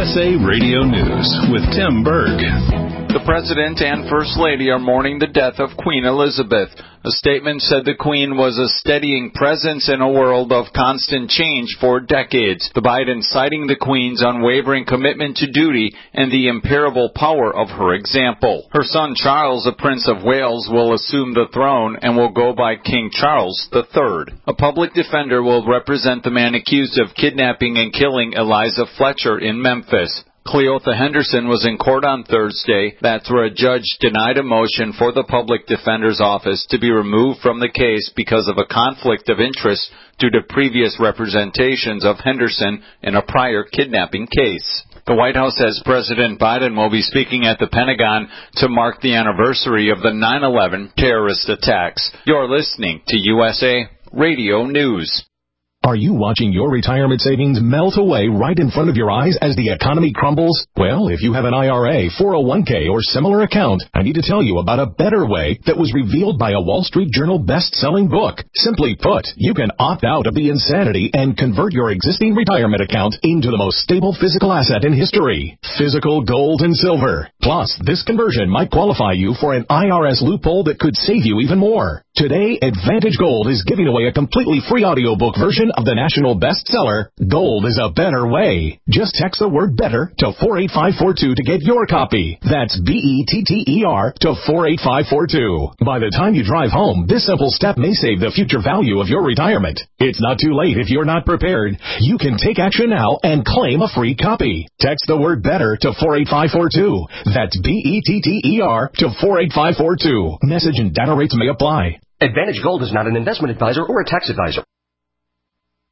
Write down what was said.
USA Radio News with Tim Berg. The President and First Lady are mourning the death of Queen Elizabeth. A statement said the Queen was a steadying presence in a world of constant change for decades. The Biden citing the Queen's unwavering commitment to duty and the imperishable power of her example. Her son Charles, the Prince of Wales, will assume the throne and will go by King Charles III. A public defender will represent the man accused of kidnapping and killing Eliza Fletcher in Memphis. Cleotha Henderson was in court on Thursday. That's where a judge denied a motion for the public defender's office to be removed from the case because of a conflict of interest due to previous representations of Henderson in a prior kidnapping case. The White House says President Biden will be speaking at the Pentagon to mark the anniversary of the 9/11 terrorist attacks. You're listening to USA Radio News. Are you watching your retirement savings melt away right in front of your eyes as the economy crumbles? Well, if you have an IRA, 401k, or similar account, I need to tell you about a better way that was revealed by a Wall Street Journal best-selling book. Simply put, you can opt out of the insanity and convert your existing retirement account into the most stable physical asset in history, physical gold and silver. Plus, this conversion might qualify you for an IRS loophole that could save you even more. Today, Advantage Gold is giving away a completely free audiobook version of the national bestseller, Gold is a Better Way. Just text the word BETTER to 48542 to get your copy. That's BETTER to 48542. By the time you drive home, this simple step may save the future value of your retirement. It's not too late if you're not prepared. You can take action now and claim a free copy. Text the word BETTER to 48542. That's BETTER to 48542. Message and data rates may apply. Advantage Gold is not an investment advisor or a tax advisor.